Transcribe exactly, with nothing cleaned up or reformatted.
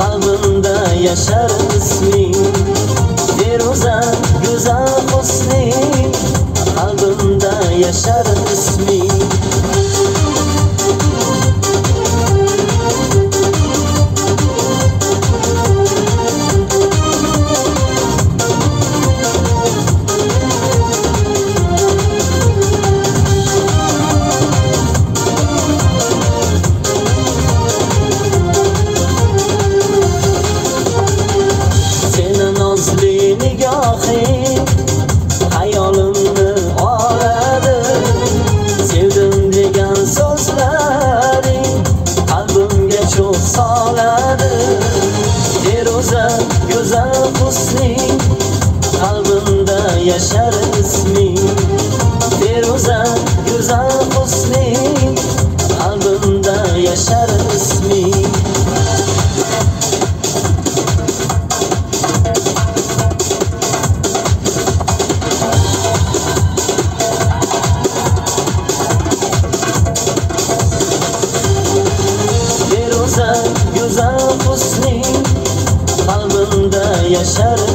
qalbimda yashar isming. Feruza go'zal husning, qalbimda yashar isming. Hayolimni oladi, sevdim degan so'zlaring qalbimga cho'g' soladi. Feruza go'zal husning, qalbimda yashar isming. Feruza go'zal husning, qalbimda yashar isming. Go'zal husning, qalbimda yashar